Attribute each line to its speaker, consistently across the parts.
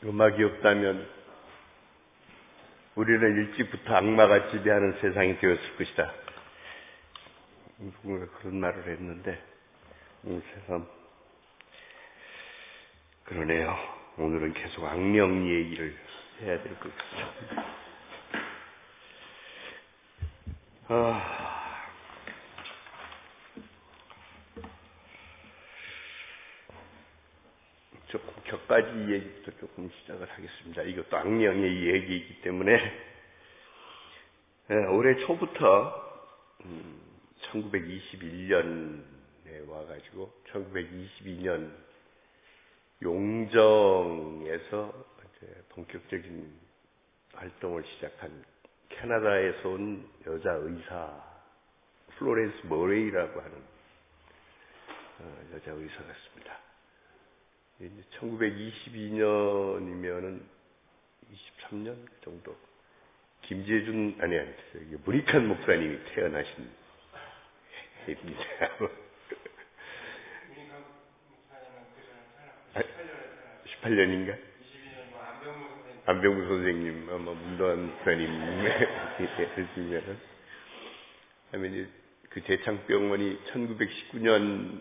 Speaker 1: 음악이 없다면 우리는 일찍부터 악마가 지배하는 세상이 되었을 것이다. 누군가 그런 말을 했는데 새삼 그러네요. 오늘은 계속 악령 얘기를 해야 될 것 같습니다. 조금 격가지 얘기부터 조금 시작을 하겠습니다. 이것도 악령의 얘기이기 때문에 올해 초부터 1921년에 와가지고 1922년 용정에서 이제 본격적인 활동을 시작한 캐나다에서 온 여자 의사 플로렌스 머레이라고 하는 여자 의사 같습니다. 1922년이면은 23년 정도 김재준 문익환 목사님이 태어나신 해입니다.
Speaker 2: 문익환 목사님은 그 전에
Speaker 1: 18년인가?
Speaker 2: 22년
Speaker 1: 안병무 선생님 아마 문도환 목사님 했으면은 하면 그 대창병원이 1919년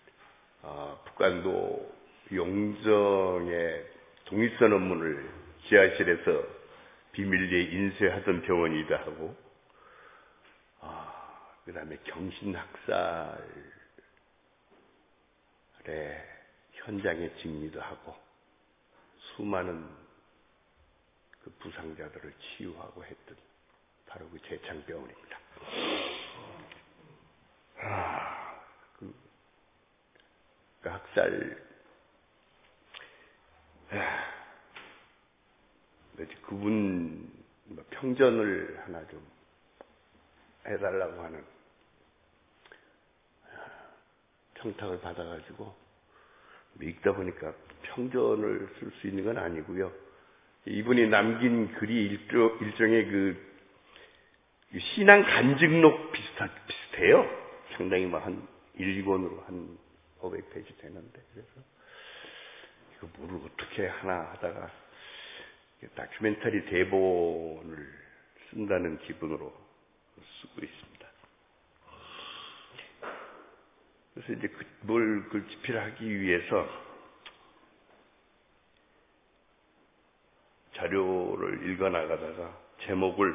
Speaker 1: 북한도 용정에 독립선 업무를 지하실에서 비밀리에 인쇄하던 병원이기도 하고, 그 다음에 경신학살의 현장에 직리도 하고, 수많은 그 부상자들을 치유하고 했던 바로 그 대창병원입니다. 그 학살, 그분 평전을 하나 좀 해달라고 하는 청탁을 받아가지고 읽다 보니까 평전을 쓸 수 있는 건 아니고요. 이분이 남긴 글이 일종의 그 신앙 간증록 비슷해요. 상당히 한 1권으로 한 500페이지 되는데, 그래서 이거 뭐를 어떻게 하나 하다가 다큐멘터리 대본을 쓴다는 기분으로 쓰고 있습니다. 그래서 이제 그 집필하기 위해서 자료를 읽어나가다가 제목을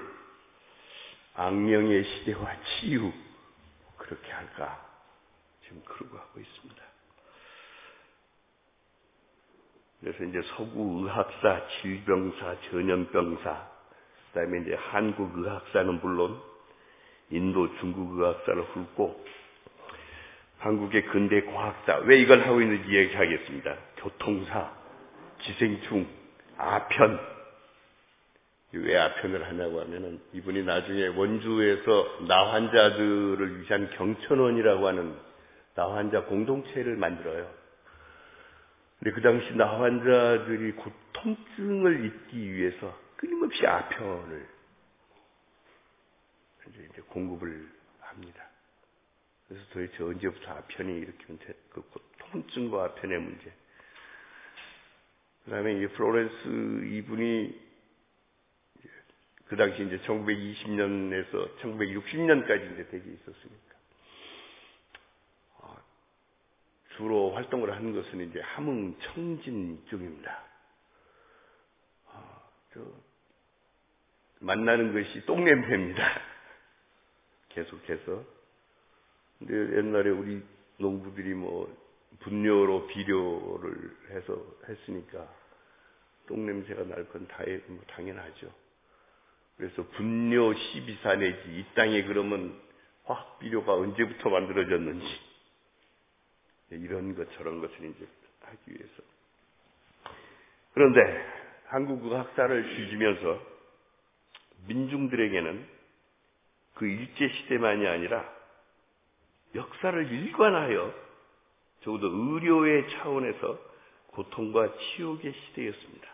Speaker 1: 악령의 시대와 치유 그렇게 할까 지금 그러고 하고 있습니다. 그래서 이제 서구의학사, 질병사, 전염병사, 그 다음에 이제 한국의학사는 물론 인도, 중국의학사를 훑고 한국의 근대 과학사, 왜 이걸 하고 있는지 이야기하겠습니다. 교통사, 기생충, 아편. 왜 아편을 하냐고 하면은 이분이 나중에 원주에서 나환자들을 위한 경천원이라고 하는 나환자 공동체를 만들어요. 근데 그 당시 나환자들이 통증을 잊기 위해서 끊임없이 아편을 이제 공급을 합니다. 그래서 도대체 언제부터 아편이 이렇게 그 통증과 아편의 문제. 그 다음에 이 플로렌스 이분이 그 당시 이제 1920년에서 1960년까지 이제 되게 있었으니까. 주로 활동을 하는 것은 이제 함흥, 청진 쪽입니다. 만나는 것이 똥냄새입니다. 계속해서. 근데 옛날에 우리 농부들이 분뇨로 비료를 해서 했으니까 똥냄새가 날 건 당연하죠. 그래서 분뇨 12사 내지 이 땅에 그러면 화학비료가 언제부터 만들어졌는지 이런 것 저런 것을 이제 하기 위해서. 그런데 한국의학사를 뒤지면서 민중들에게는 그 일제시대만이 아니라 역사를 일관하여 적어도 의료의 차원에서 고통과 치욕의 시대였습니다.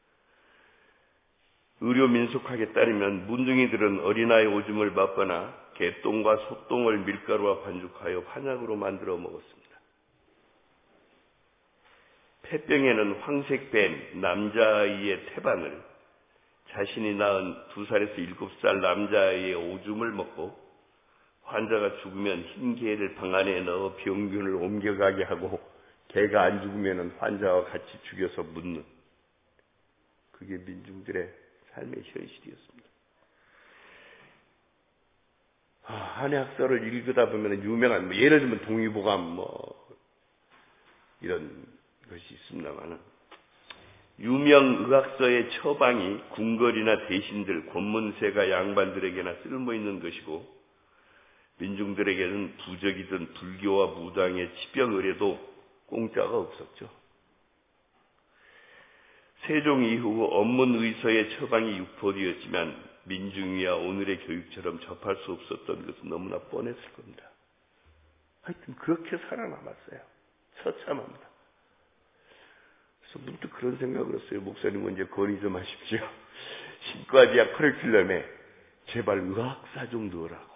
Speaker 1: 의료 민속학에 따르면 문둥이들은 어린아이 오줌을 맞거나 개똥과 소똥을 밀가루와 반죽하여 한약으로 만들어 먹었습니다. 폐병에는 황색뱀 남자아이의 태반을 자신이 낳은 2살에서 7살 남자아이의 오줌을 먹고 환자가 죽으면 흰 개를 방 안에 넣어 병균을 옮겨가게 하고 개가 안 죽으면 환자와 같이 죽여서 묻는, 그게 민중들의 삶의 현실이었습니다. 한해학설을 읽다 보면 유명한, 예를 들면 동의보감 이런 것이 있습니다만은, 유명 의학서의 처방이 궁궐이나 대신들, 권문세가 양반들에게나 쓸모있는 것이고, 민중들에게는 부적이든 불교와 무당의 치병 의뢰도 공짜가 없었죠. 세종 이후 언문의서의 처방이 유포되었지만 민중이야 오늘의 교육처럼 접할 수 없었던 것은 너무나 뻔했을 겁니다. 하여튼 그렇게 살아남았어요. 처참합니다. 그래서 문득 그런 생각을 했어요. 목사님은 이제 건의 좀 하십시오. 신과대학 커리큘럼에 제발 의학사 좀 넣으라고.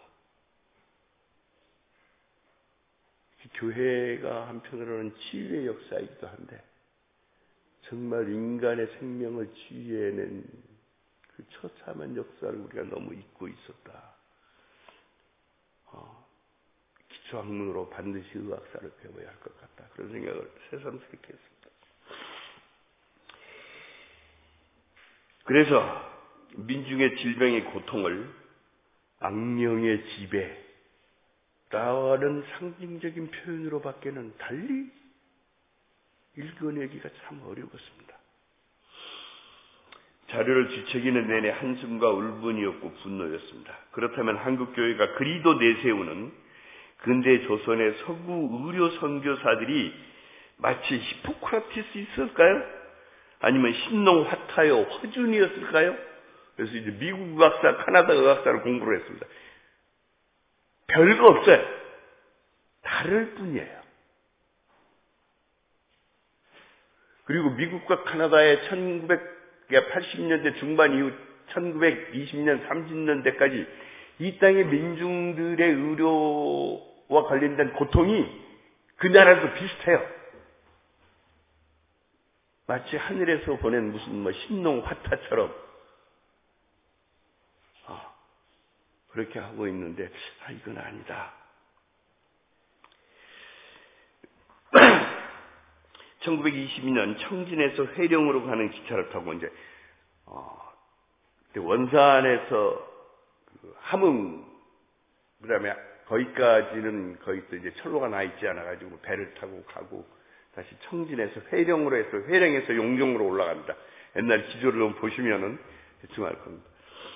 Speaker 1: 교회가 한편으로는 치유의 역사이기도 한데 정말 인간의 생명을 치유해낸 그 처참한 역사를 우리가 너무 잊고 있었다. 기초학문으로 반드시 의학사를 배워야 할 것 같다. 그런 생각을 새삼스럽게 했습니다. 그래서 민중의 질병의 고통을 악령의 지배라는 상징적인 표현으로밖에는 달리 읽어내기가 참 어려웠습니다. 자료를 뒤척이는 내내 한숨과 울분이었고 분노였습니다. 그렇다면 한국교회가 그리도 내세우는 근대 조선의 서구 의료 선교사들이 마치 히포크라테스 있었을까요? 아니면 신농화타요, 허준이었을까요? 그래서 이제 미국 의학사, 카나다 의학사를 공부를 했습니다. 별거 없어요. 다를 뿐이에요. 그리고 미국과 카나다의 1980년대 중반 이후 1920년, 30년대까지 이 땅의 민중들의 의료와 관련된 고통이 그 나라도 비슷해요. 마치 하늘에서 보낸 무슨 신농화타처럼 그렇게 하고 있는데 이건 아니다. 1922년 청진에서 회령으로 가는 기차를 타고 이제 원산에서 함흥, 그다음에 거기까지는 거의 또 이제 철로가 나 있지 않아 가지고 배를 타고 가고 다시 청진에서 회령으로 해서 회령에서 용종으로 올라갑니다. 옛날 기조를 좀 보시면은 대충 알 겁니다.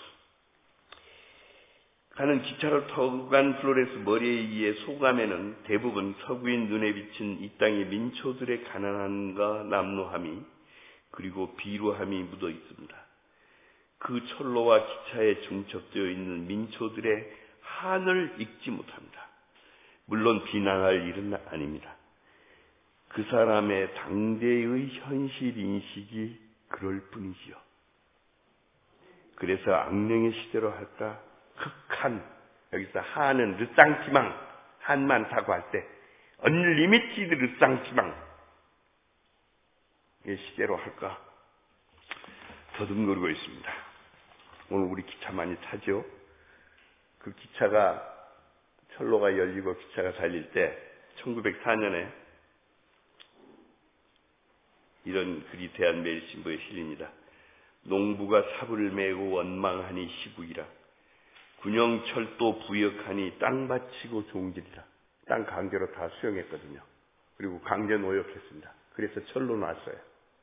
Speaker 1: 가는 기차를 타고 간 플로렌스 머리에이의 소감에는 대부분 서구인 눈에 비친 이 땅의 민초들의 가난함과 남루함이 그리고 비루함이 묻어 있습니다. 그 철로와 기차에 중첩되어 있는 민초들의 한을 읽지 못합니다. 물론 비난할 일은 아닙니다. 그 사람의 당대의 현실 인식이 그럴 뿐이지요. 그래서 악령의 시대로 할까? 극한, 여기서 한은 르쌍티망, 한 많다고 할 때 언리미티드 르쌍티망 의 시대로 할까? 더듬거리고 있습니다. 오늘 우리 기차 많이 타죠? 그 기차가, 철로가 열리고 기차가 달릴 때 1904년에 이런 글이 대한매일신보에 실립니다. 농부가 삽을 메고 원망하니 시국이라. 군영철도 부역하니 땅 바치고 종질이라. 땅 강제로 다 수용했거든요. 그리고 강제 노역했습니다. 그래서 철로 놨어요.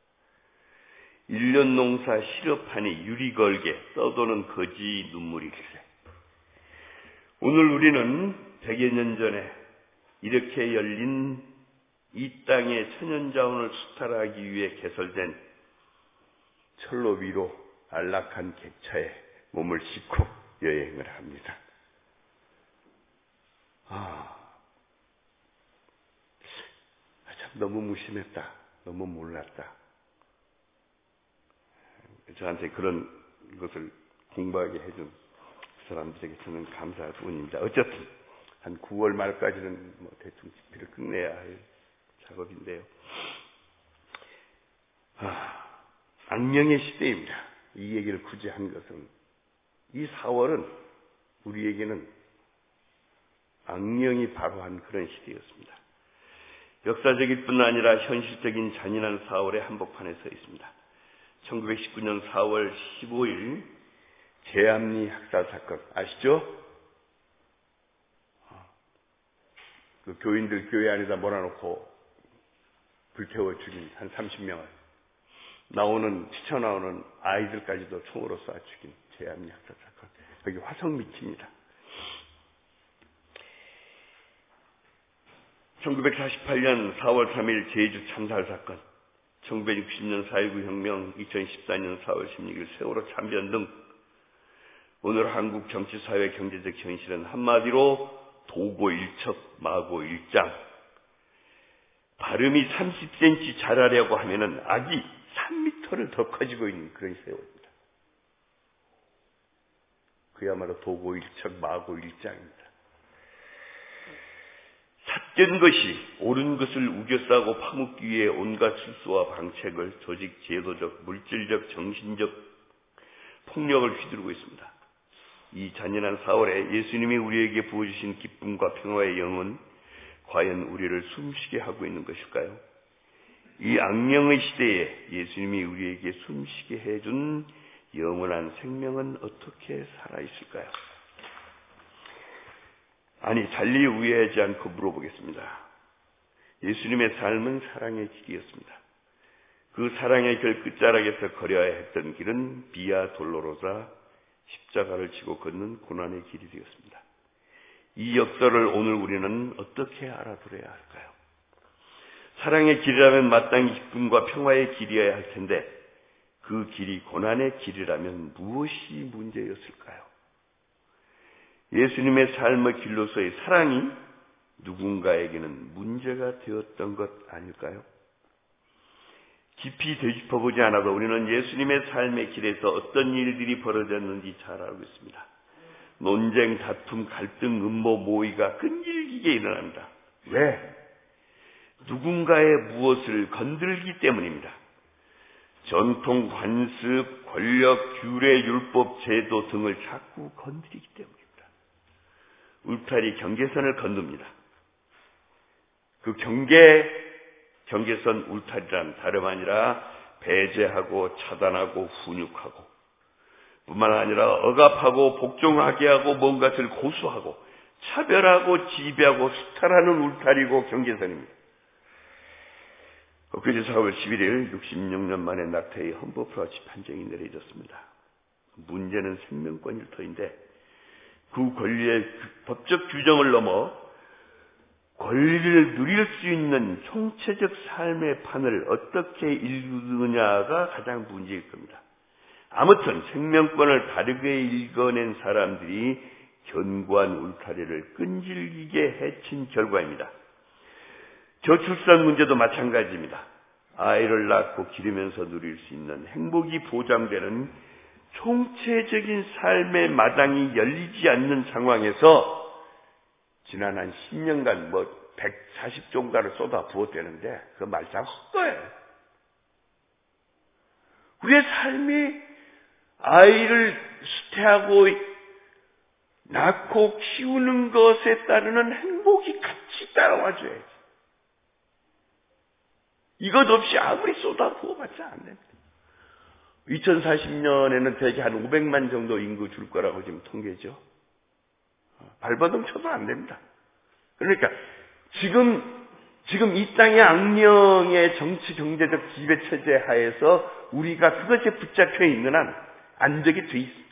Speaker 1: 1년 농사 실업하니 유리 걸게 떠도는 거지 눈물이길래. 오늘 우리는 100여 년 전에 이렇게 열린 이 땅의 천연자원을 수탈하기 위해 개설된 철로 위로 안락한 객차에 몸을 싣고 여행을 합니다. 참 너무 무심했다. 너무 몰랐다. 저한테 그런 것을 공부하게 해준 사람들에게 저는 감사할 뿐입니다. 어쨌든 한 9월 말까지는 대충 집필을 끝내야 할 작업인데요. 악령의 시대입니다. 이 얘기를 굳이 한 것은 이 4월은 우리에게는 악령이 바로 한 그런 시대였습니다. 역사적일 뿐 아니라 현실적인 잔인한 4월의 한복판에 서 있습니다. 1919년 4월 15일 제암리 학살 사건 아시죠? 그 교인들 교회 안에다 몰아놓고 불태워 죽인 한 30명을 뛰쳐나오는 아이들까지도 총으로 쏴 죽인 제암리 학살 사건. 여기 화성미치입니다. 1948년 4월 3일 제주 참살 사건, 1960년 4.19 혁명, 2014년 4월 16일 세월호 참변 등 오늘 한국 정치, 사회, 경제적 현실은 한마디로 도고 일척, 마고 일장. 발음이 30cm 자라려고 하면은 악이 3m를 더 커지고 있는 그런 세월입니다. 그야말로 도고 일척, 마고 일장입니다. 삿된 것이 옳은 것을 우겨싸고 파묻기 위해 온갖 실수와 방책을 조직, 제도적, 물질적, 정신적 폭력을 휘두르고 있습니다. 이 잔인한 4월에 예수님이 우리에게 부어주신 기쁨과 평화의 영은 과연 우리를 숨쉬게 하고 있는 것일까요? 이 악령의 시대에 예수님이 우리에게 숨쉬게 해준 영원한 생명은 어떻게 살아있을까요? 아니, 달리 우회하지 않고 물어보겠습니다. 예수님의 삶은 사랑의 길이었습니다. 그 사랑의 길 끝자락에서 걸어야 했던 길은 비아 돌로로사, 십자가를 지고 걷는 고난의 길이 되었습니다. 이 역사를 오늘 우리는 어떻게 알아들어야 할까요? 사랑의 길이라면 마땅히 기쁨과 평화의 길이어야 할 텐데 그 길이 고난의 길이라면 무엇이 문제였을까요? 예수님의 삶의 길로서의 사랑이 누군가에게는 문제가 되었던 것 아닐까요? 깊이 되짚어보지 않아도 우리는 예수님의 삶의 길에서 어떤 일들이 벌어졌는지 잘 알고 있습니다. 논쟁, 다툼, 갈등, 음모, 모의가 끈질기게 일어납니다. 왜? 누군가의 무엇을 건들기 때문입니다. 전통, 관습, 권력, 규례, 율법, 제도 등을 자꾸 건드리기 때문입니다. 울타리, 경계선을 건듭니다. 그 경계선 울타리란 다름 아니라 배제하고 차단하고 훈육하고 뿐만 아니라 억압하고 복종하게 하고 뭔가를 고수하고 차별하고 지배하고 수탈하는 울타리고 경계선입니다. 엊그제 4월 11일 66년 만에 낙태의 헌법으로 판정이 내려졌습니다. 문제는 생명권 일터인데 그 권리의 법적 규정을 넘어 권리를 누릴 수 있는 총체적 삶의 판을 어떻게 읽느냐가 가장 문제일 겁니다. 아무튼 생명권을 바르게 읽어낸 사람들이 견고한 울타리를 끈질기게 해친 결과입니다. 저출산 문제도 마찬가지입니다. 아이를 낳고 기르면서 누릴 수 있는 행복이 보장되는 총체적인 삶의 마당이 열리지 않는 상황에서 지난 한 10년간 140종가를 쏟아 부었대는데 그 말짱 헛거예요. 우리의 삶이 아이를 수태하고 낳고 키우는 것에 따르는 행복이 같이 따라와줘야지. 이것 없이 아무리 쏟아 부어봤자 안 됩니다. 2040년에는 대개 한 500만 정도 인구 줄 거라고 지금 통계죠. 발버둥 쳐도 안 됩니다. 그러니까 지금 이 땅의 악령의 정치 경제적 지배 체제 하에서 우리가 그것에 붙잡혀 있는 한 안 되게 돼 있습니다.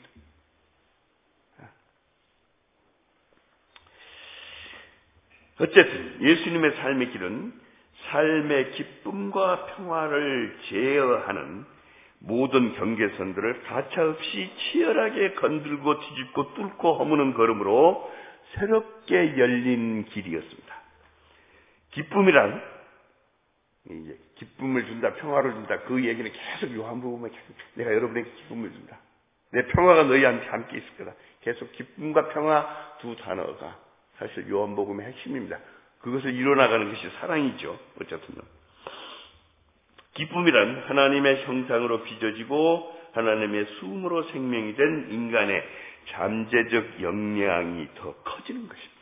Speaker 1: 어쨌든 예수님의 삶의 길은 삶의 기쁨과 평화를 제어하는 모든 경계선들을 가차없이 치열하게 건들고 뒤집고 뚫고 허무는 걸음으로 새롭게 열린 길이었습니다. 기쁨이란 이제 기쁨을 준다, 평화를 준다. 그 얘기는 계속 요한복음에 계속 내가 여러분에게 기쁨을 준다. 내 평화가 너희한테 함께 있을 거다. 계속 기쁨과 평화 두 단어가 사실 요한복음의 핵심입니다. 그것을 이뤄나가는 것이 사랑이죠. 어쨌든 기쁨이란 하나님의 형상으로 빚어지고 하나님의 수음으로 생명이 된 인간의 잠재적 역량이 더 커지는 것입니다.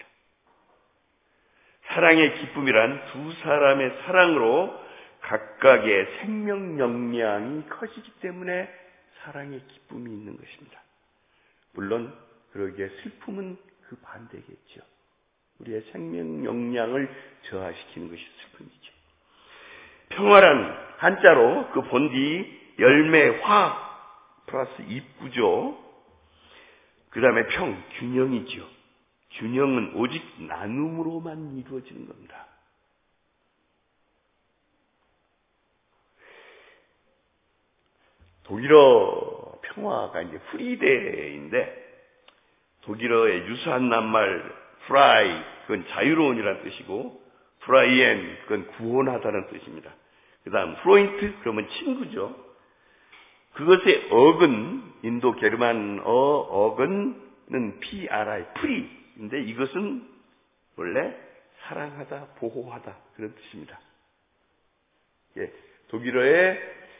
Speaker 1: 사랑의 기쁨이란 두 사람의 사랑으로 각각의 생명 역량이 커지기 때문에 사랑의 기쁨이 있는 것입니다. 물론 그러기에 슬픔은 그 반대겠죠. 우리의 생명 역량을 저하시키는 것이 슬픔이죠. 평화란 한자로 그 본디 열매 화 플러스 입구죠. 그 다음에 균형이죠. 균형은 오직 나눔으로만 이루어지는 겁니다. 독일어 평화가 이제 프리데인데 독일어의 유사한 낱말 프라이 그건 자유로운이라는 뜻이고 프라이엔 그건 구원하다는 뜻입니다. 그 다음 프로인트 그러면 친구죠. 그것의 어근 인도 게르만어 어근은 PRI 프리인데 이것은 원래 사랑하다 보호하다 그런 뜻입니다. 예, 독일어의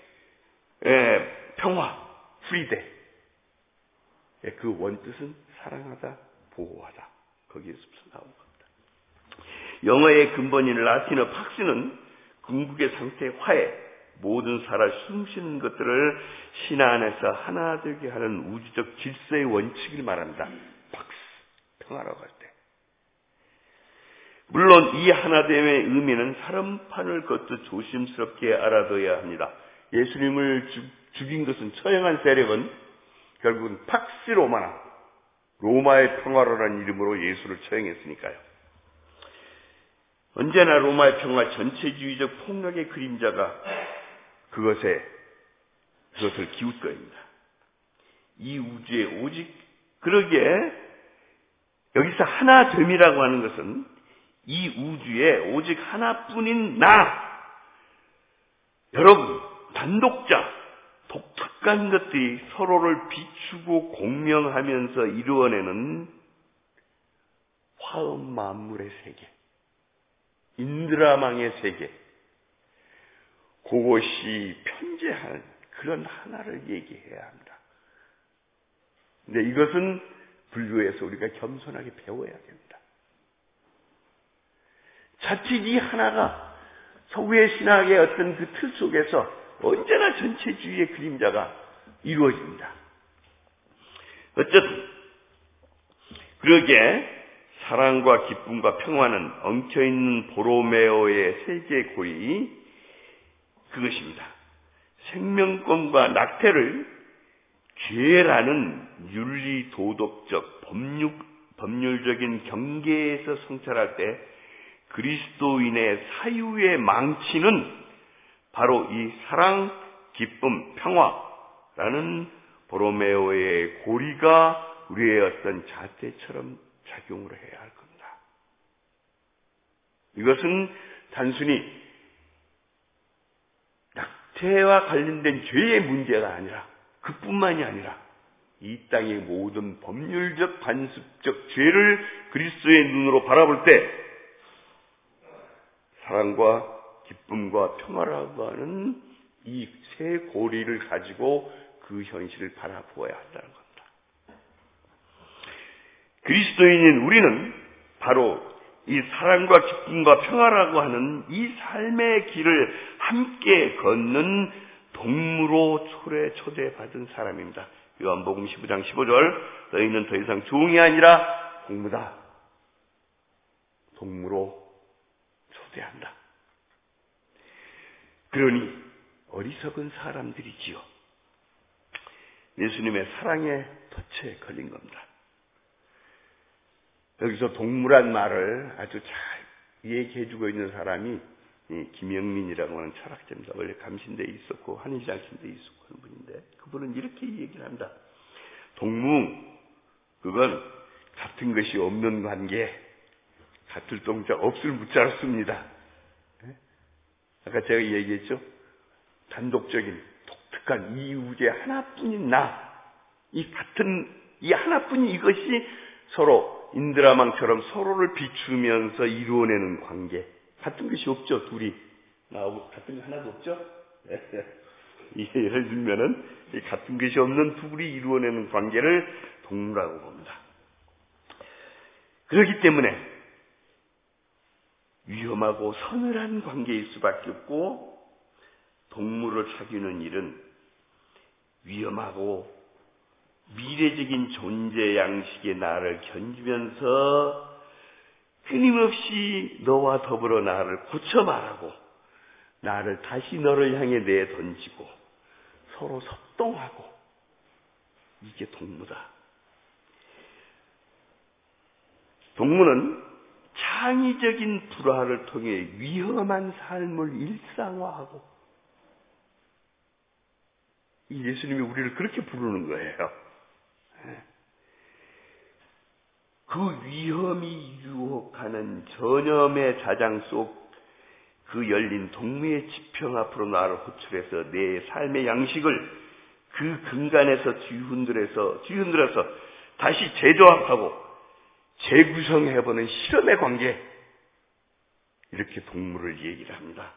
Speaker 1: 평화 프리데 예, 그 원뜻은 사랑하다 보호하다 거기에서 나온 겁니다. 영어의 근본인 라틴어 팍스는 궁극의 상태 화해 모든 살아 숨쉬는 것들을 신화 안에서 하나 되게 하는 우주적 질서의 원칙을 말합니다. 팍스 평화라고 할 때. 물론 이 하나됨의 의미는 사람판을 걷듯 조심스럽게 알아둬야 합니다. 예수님을 죽인 것은 처형한 세력은 결국은 팍스 로마나 로마의 평화로라는 이름으로 예수를 처형했으니까요. 언제나 로마의 평화 전체주의적 폭력의 그림자가 그것을 기울 거입니다. 이 우주에 오직 그러기에 여기서 하나됨이라고 하는 것은 이 우주에 오직 하나뿐인 나 여러분 단독자 독특한 것들이 서로를 비추고 공명하면서 이루어내는 화음 만물의 세계 인드라망의 세계 그것이 편재하는 그런 하나를 얘기해야 합니다. 근데 이것은 불교에서 우리가 겸손하게 배워야 됩니다. 자칫 이 하나가 서구의 신학의 어떤 그 틀 속에서 언제나 전체주의의 그림자가 이루어집니다. 어쨌든 그러기에 사랑과 기쁨과 평화는 엉켜있는 보로메오의 세계골이 그것입니다. 생명권과 낙태를 죄라는 윤리도덕적 법률적인 경계에서 성찰할 때 그리스도인의 사유의 망치는 바로 이 사랑, 기쁨, 평화라는 보로메오의 고리가 우리의 어떤 잣대처럼 작용을 해야 할 겁니다. 이것은 단순히 낙태와 관련된 죄의 문제가 아니라 그뿐만이 아니라 이 땅의 모든 법률적 관습적 죄를 그리스도의 눈으로 바라볼 때 사랑과 기쁨과 평화라고 하는 이 세 고리를 가지고 그 현실을 바라보아야 한다는 겁니다. 그리스도인인 우리는 바로 이 사랑과 기쁨과 평화라고 하는 이 삶의 길을 함께 걷는 동무로 초대받은 사람입니다. 요한복음 15장 15절 너희는 더 이상 종이 아니라 동무다. 동무로 초대한다. 그러니 어리석은 사람들이지요. 예수님의 사랑의 덫에 걸린 겁니다. 여기서 동무란 말을 아주 잘 얘기해주고 있는 사람이 김영민이라고 하는 철학자입니다. 원래 감신대에 있었고 한의장신대에 있었고 하는 분인데 그분은 이렇게 얘기를 합니다. 동무 그건 같은 것이 없는 관계 같을 동자 없을 무자로 씁니다. 아까 제가 얘기했죠. 단독적인 독특한 이 우주의 하나뿐인 나 이 하나뿐인 이것이 서로 인드라망처럼 서로를 비추면서 이루어내는 관계 같은 것이 없죠. 둘이 나하고 같은 게 하나도 없죠. 예를 들면은 같은 것이 없는 두 굴이 이루어내는 관계를 동무라고 봅니다. 그렇기 때문에 위험하고 서늘한 관계일 수밖에 없고, 동물을 사귀는 일은 위험하고 미래적인 존재 양식의 나를 견주면서 끊임없이 너와 더불어 나를 고쳐 말하고 나를 다시 너를 향해 내던지고 서로 섭동하고, 이게 동무다. 동무는 창의적인 불화를 통해 위험한 삶을 일상화하고, 이 예수님이 우리를 그렇게 부르는 거예요. 그 위험이 유혹하는 전염의 자장 속 그 열린 동무의 지평 앞으로 나를 호출해서 내 삶의 양식을 그 근간에서 뒤흔들어서 다시 재조합하고 재구성해보는 실험의 관계, 이렇게 동무를 얘기를 합니다.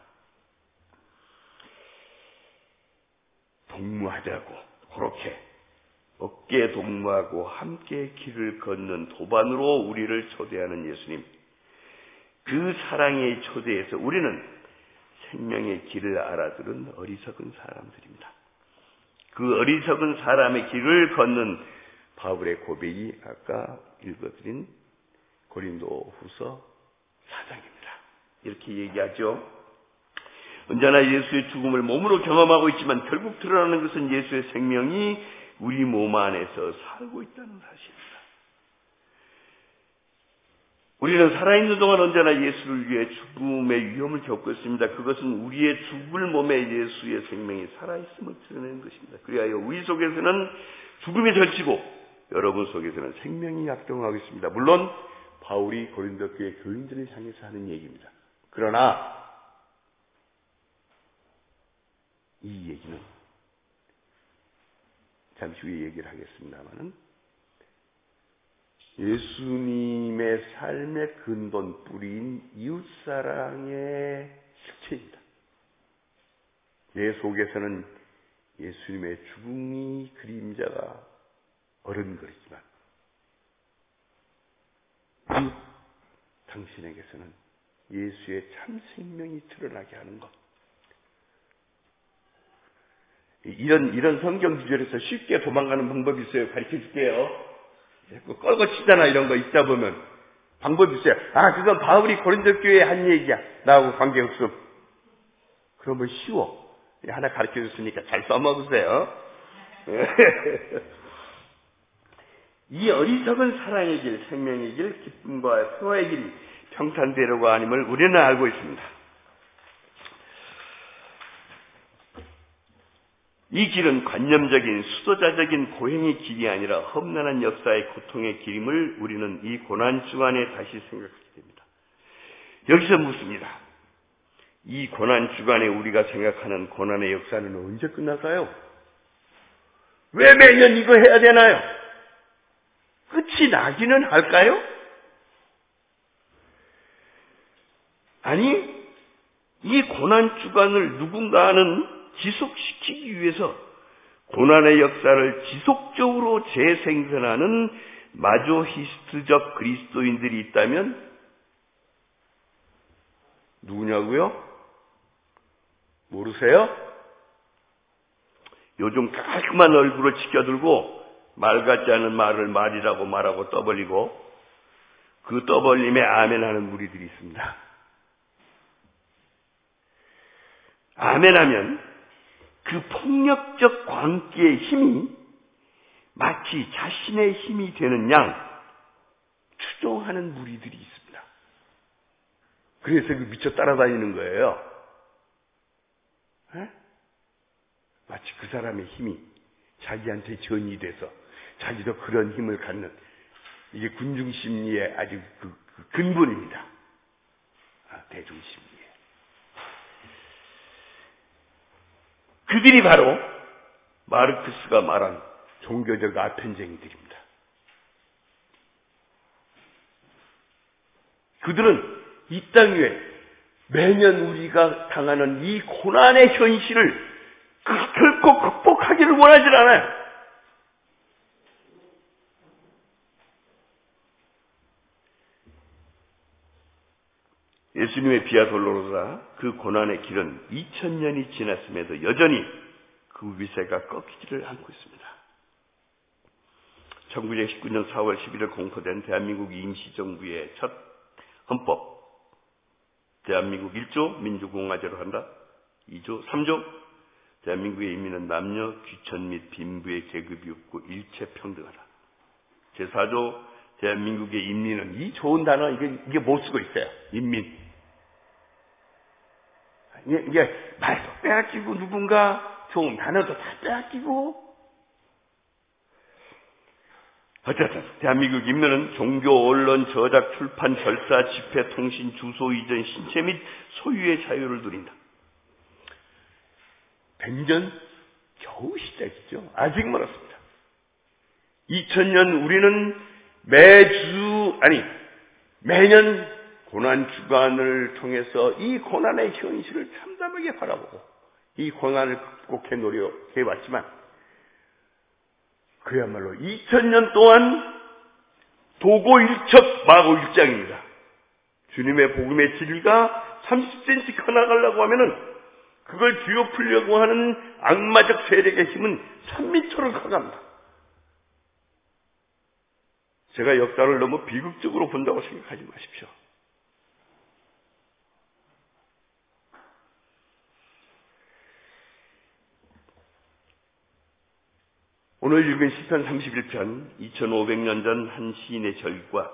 Speaker 1: 동무하자고, 그렇게 어깨 동무하고 함께 길을 걷는 도반으로 우리를 초대하는 예수님, 그 사랑의 초대에서 우리는 생명의 길을 알아들은 어리석은 사람들입니다. 그 어리석은 사람의 길을 걷는 바울의 고백이 아까 읽어드린 고린도후서 4장입니다. 이렇게 얘기하죠. 언제나 예수의 죽음을 몸으로 경험하고 있지만 결국 드러나는 것은 예수의 생명이 우리 몸 안에서 살고 있다는 사실입니다. 우리는 살아있는 동안 언제나 예수를 위해 죽음의 위험을 겪고 있습니다. 그것은 우리의 죽을 몸에 예수의 생명이 살아있음을 드러내는 것입니다. 그리하여 우리 속에서는 죽음이 절치고 여러분 속에서는 생명이 약동하고 있습니다. 물론 바울이 고린도 교회 교인들을 향해서 하는 얘기입니다. 그러나 이 얘기는 잠시 후에 얘기를 하겠습니다마는 예수님의 삶의 근본 뿌리인 이웃사랑의 실체입니다. 내 속에서는 예수님의 죽음이 그림자가 어른거리지만 당신에게서는 예수의 참 생명이 드러나게 하는 것. 이런 성경 구절에서 쉽게 도망가는 방법이 있어요. 가르쳐 줄게요. 껄거 치잖아, 이런 거 있다 보면. 방법이 있어요. 그건 바울이 고린도 교회에 한 얘기야. 나하고 관계없음. 그러면 쉬워. 하나 가르쳐 줬으니까 잘 써먹으세요. 이 어리석은 사랑의 길, 생명의 길, 기쁨과 평화의 길, 평탄대로가 아님을 우리는 알고 있습니다. 이 길은 관념적인 수도자적인 고행의 길이 아니라 험난한 역사의 고통의 길임을 우리는 이 고난주간에 다시 생각하게 됩니다. 여기서 묻습니다. 이 고난주간에 우리가 생각하는 고난의 역사는 언제 끝날까요? 왜 매년 이거 해야 되나요? 끝이 나기는 할까요? 아니, 이 고난주간을 누군가는 지속시키기 위해서 고난의 역사를 지속적으로 재생산하는 마조히스트적 그리스도인들이 있다면 누구냐고요? 모르세요? 요즘 깔끔한 얼굴을 지켜들고 말 같지 않은 말을 말이라고 말하고 떠벌리고 그 떠벌림에 아멘하는 무리들이 있습니다. 아멘하면 그 폭력적 광기의 힘이 마치 자신의 힘이 되는 양 추종하는 무리들이 있습니다. 그래서 미쳐 따라다니는 거예요. 마치 그 사람의 힘이 자기한테 전이돼서 자기도 그런 힘을 갖는, 이게 군중심리의 아주 그 근본입니다. 대중심리. 그들이 바로 마르크스가 말한 종교적 아편쟁이들입니다. 그들은 이 땅 위에 매년 우리가 당하는 이 고난의 현실을 결코 극복하기를 원하지 않아요. 예수님의 비아 돌로로사 그 고난의 길은 2000년이 지났음에도 여전히 그 위세가 꺾이지를 않고 있습니다. 1919년 4월 11일 공포된 대한민국 임시정부의 첫 헌법, 대한민국 1조 민주공화제로 한다. 2조, 3조 대한민국의 인민은 남녀, 귀천 및 빈부의 계급이 없고 일체 평등하다. 제4조 대한민국의 인민은, 이 좋은 단어 이게 못 쓰고 있어요. 인민. 이게 말도 빼앗기고 누군가 좋은 단어도 다 빼앗기고. 어쨌든 대한민국 인민은 종교, 언론, 저작, 출판, 절사, 집회, 통신, 주소 이전, 신체 및 소유의 자유를 누린다. 100년 겨우 시작이죠. 아직 멀었습니다. 2000년 우리는 매년 고난 주간을 통해서 이 고난의 현실을 참담하게 바라보고 이 고난을 극복해 노력해왔지만 그야말로 2000년 동안 도고일척 마고일장입니다. 주님의 복음의 진리가 30cm 커나가려고 하면은 그걸 뒤엎으려고 하는 악마적 세력의 힘은 3미터를 커갑니다. 제가 역사를 너무 비극적으로 본다고 생각하지 마십시오. 오늘 읽은 시편 31편, 2500년 전 한 시인의 절과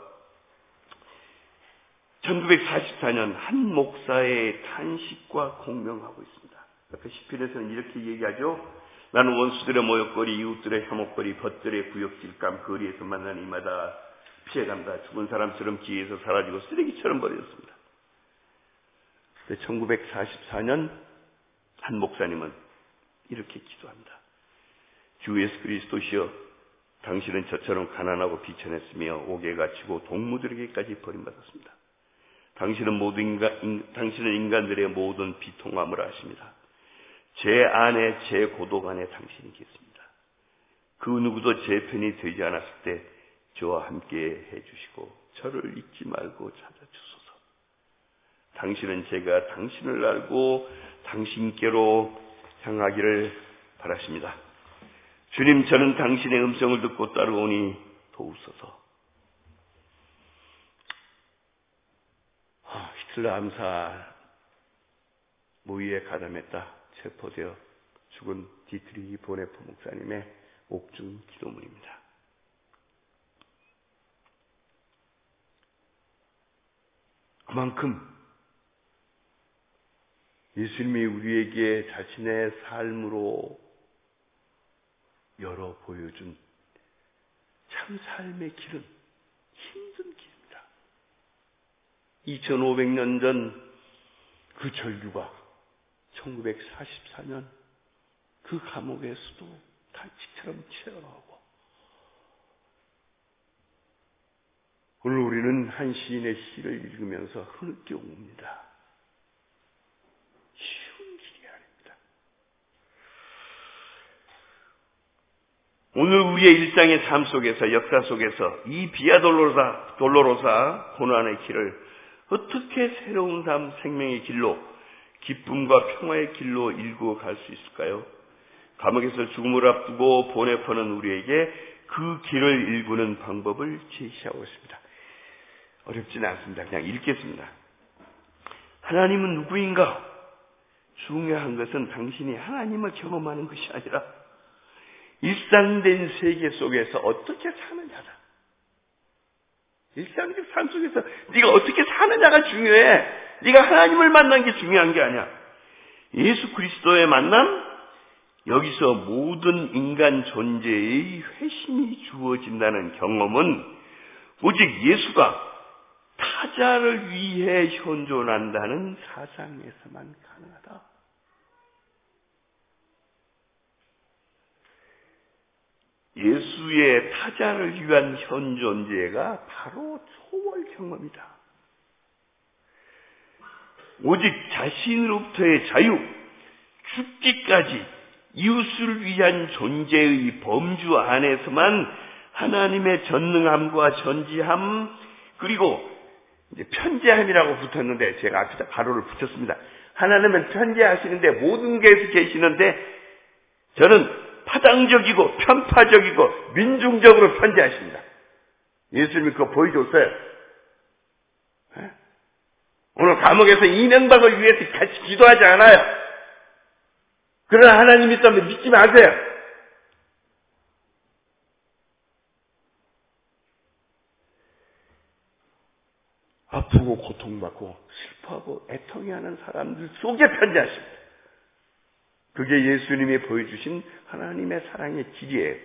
Speaker 1: 1944년 한 목사의 탄식과 공명하고 있습니다. 그 시편에서는 이렇게 얘기하죠. 나는 원수들의 모욕거리, 이웃들의 혐오거리, 벗들의 구역질감, 거리에서 만난 이마다 피해간다. 죽은 사람처럼 기회에서 사라지고 쓰레기처럼 버려졌습니다. 1944년 한 목사님은 이렇게 기도합니다. 주 예수 그리스도시여, 당신은 저처럼 가난하고 비천했으며 옥에 갇히고 동무들에게까지 버림받았습니다. 당신은 인간들의 모든 비통함을 아십니다. 제 안에, 제 고독 안에 당신이 계십니다. 그 누구도 제 편이 되지 않았을 때 저와 함께 해주시고 저를 잊지 말고 찾아주소서. 당신은 제가 당신을 알고 당신께로 향하기를 바라십니다. 주님, 저는 당신의 음성을 듣고 따르오니 도우소서. 히틀러 암살 모의에 가담했다 체포되어 죽은 디트리히 보네프 목사님의 옥중 기도문입니다. 그만큼 예수님이 우리에게 자신의 삶으로 열어 보여준 참 삶의 길은 힘든 길입니다. 2500년 전 그 절규가 1944년 그 감옥에서도 단식처럼 치열하고, 오늘 우리는 한 시인의 시를 읽으면서 흐느껴 옵니다. 쉬운 길이 아닙니다. 오늘 우리의 일상의 삶 속에서, 역사 속에서 이 비아 돌로로사 고난의 길을 어떻게 새로운 삶, 생명의 길로, 기쁨과 평화의 길로 일구어 갈 수 있을까요? 감옥에서 죽음을 앞두고 보네퍼는 우리에게 그 길을 일구는 방법을 제시하고 있습니다. 어렵지는 않습니다. 그냥 읽겠습니다. 하나님은 누구인가? 중요한 것은 당신이 하나님을 경험하는 것이 아니라 일상된 세계 속에서 어떻게 사느냐다. 일상적 삶 속에서 네가 어떻게 사느냐가 중요해. 네가 하나님을 만난 게 중요한 게 아니야. 예수 그리스도의 만남, 여기서 모든 인간 존재의 회심이 주어진다는 경험은 오직 예수가 타자를 위해 현존한다는 사상에서만 가능하다. 예수의 타자를 위한 현존제가 바로 초월 경험이다. 오직 자신으로부터의 자유, 죽기까지 이웃을 위한 존재의 범주 안에서만 하나님의 전능함과 전지함, 그리고 이제 편재함이라고 붙었는데 제가 앞에다 가로를 붙였습니다. 하나님은 편재하시는데 모든 곳에 계시는데 저는 파당적이고 편파적이고 민중적으로 편재하십니다. 예수님이 그거 보여줬어요. 오늘 감옥에서 이명박을 위해서 같이 기도하지 않아요. 그러나 하나님이 있다면 믿지 마세요. 아프고 고통받고 슬퍼하고 애통해하는 사람들 속에 편재하십니다. 그게 예수님이 보여주신 하나님의 사랑의 길이에요.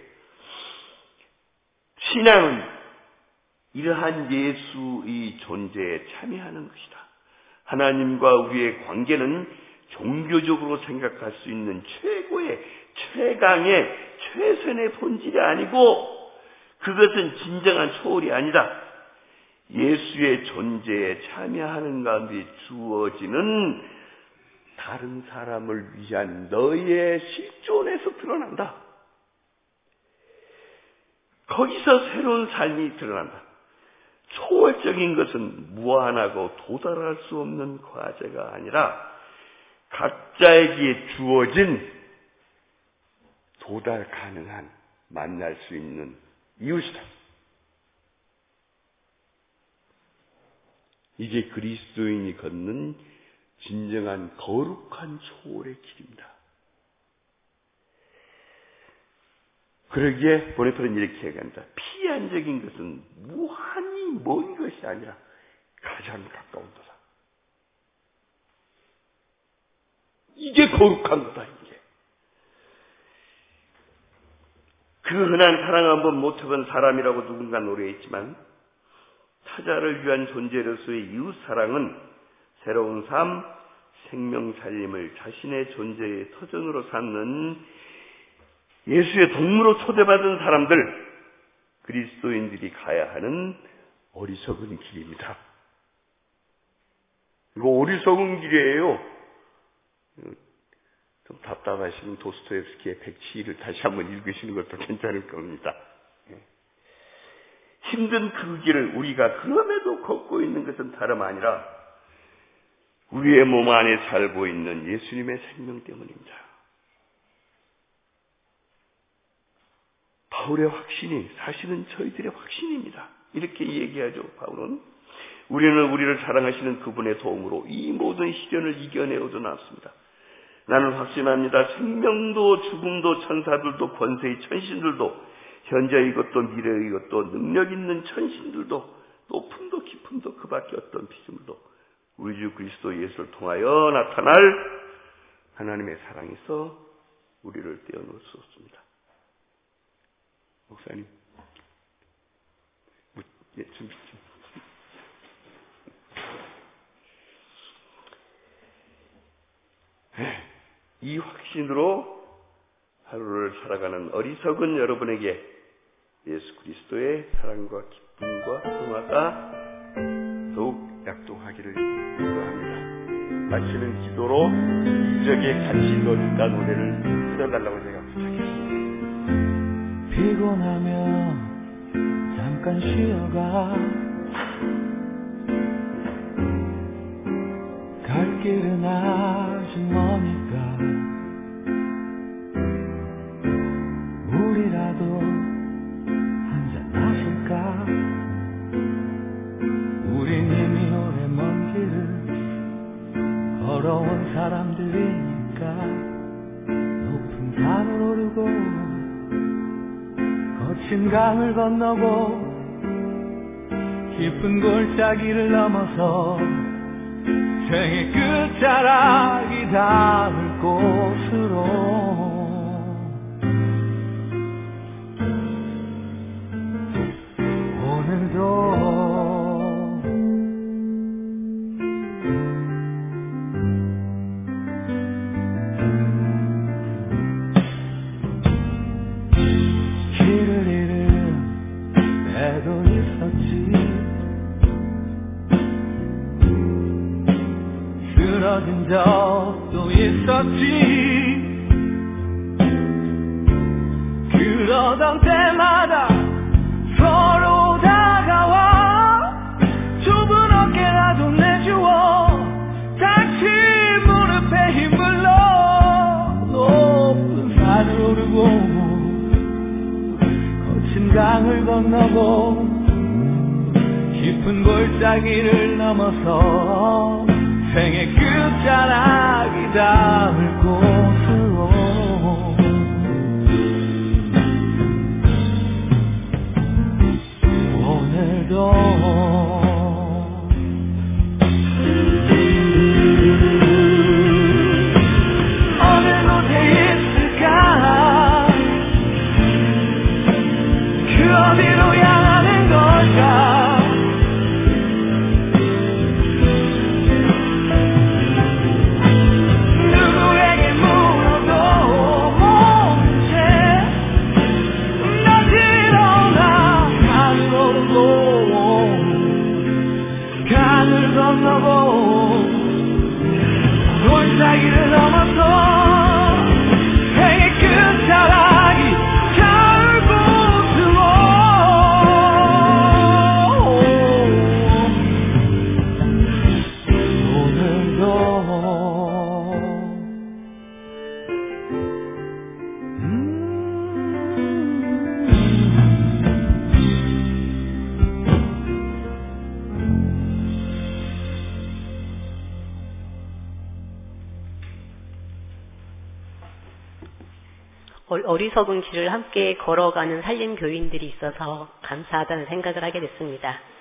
Speaker 1: 신앙은 이러한 예수의 존재에 참여하는 것이다. 하나님과 우리의 관계는 종교적으로 생각할 수 있는 최고의, 최강의, 최선의 본질이 아니고 그것은 진정한 초월이 아니다. 예수의 존재에 참여하는 가운데 주어지는 다른 사람을 위한 너의 실존에서 드러난다. 거기서 새로운 삶이 드러난다. 초월적인 것은 무한하고 도달할 수 없는 과제가 아니라 각자에게 주어진 도달 가능한 만날 수 있는 이웃이다. 이게 그리스도인이 걷는 진정한 거룩한 초월의 길입니다. 그러기에 보네팔은 이렇게 얘기합니다. 피안적인 것은 무한히 먼 것이 아니라 가장 가까운 거다. 이게 거룩한 거다. 이게. 그 흔한 사랑 한번 못 해본 사람이라고 누군가 노래했지만 타자를 위한 존재로서의 이웃 사랑은 새로운 삶, 생명 살림을 자신의 존재의 터전으로 삼는 예수의 동무로 초대받은 사람들, 그리스도인들이 가야 하는 어리석은 길입니다. 이거 어리석은 길이에요. 좀 답답하시면 도스토옙스키의 백치를 다시 한번 읽으시는 것도 괜찮을 겁니다. 힘든 그 길을 우리가 그럼에도 걷고 있는 것은 다름 아니라 우리의 몸 안에 살고 있는 예수님의 생명 때문입니다. 바울의 확신이 사실은 저희들의 확신입니다. 이렇게 얘기하죠. 바울은 우리는 우리를 사랑하시는 그분의 도움으로 이 모든 시련을 이겨내어도 나왔습니다. 나는 확신합니다. 생명도 죽음도 천사들도 권세의 천신들도 현재의 것도 미래의 것도 능력 있는 천신들도 높음도 깊음도 그 밖에 어떤 피조물도 우리 주 그리스도 예수를 통하여 나타날 하나님의 사랑에서 우리를 떼어놓을 수 없습니다. 목사님, 준비 좀. 이 확신으로 하루를 살아가는 어리석은 여러분에게 예수 그리스도의 사랑과 기쁨과 평화가 더욱 약동하기를 기도합니다. 마치는 기도로 기적의 같이 거니까 노래를 틀어달라고 제가 부탁했습니다.
Speaker 3: 피곤하면 잠깐 쉬어가 갈 길은 아직 머니까 물이라도 한잔 마실까. 우린 이미 오래 먼 길을 걸어온 사람들이니까 높은 산을 오르고 거친 강을 건너고 깊은 골짜기를 넘어서 생의 끝자락이 닿을 곳으로 길을 잃은 때도 있었지. 있지. 그러던 때마다 서로 다가와 좁은 어깨라도 내주어 다시 무릎에 힘을 넣어 높은 산을 오르고 거친 강을 건너고 깊은 골짜기를 넘어서 생의 끝자락이 닿을 곳으로 어느 곳에 있을까? 그 어디로 향하는 걸까? 누구에게 물어도 모른 채 다시 일어나 강을 오르고 강을 건너고 골짜기를 넘어서 생의 끝자락이 닿을 곳으로 오늘도
Speaker 4: 어리석은 길을 함께 걸어가는 산림 교인들이 있어서 감사하다는 생각을 하게 됐습니다.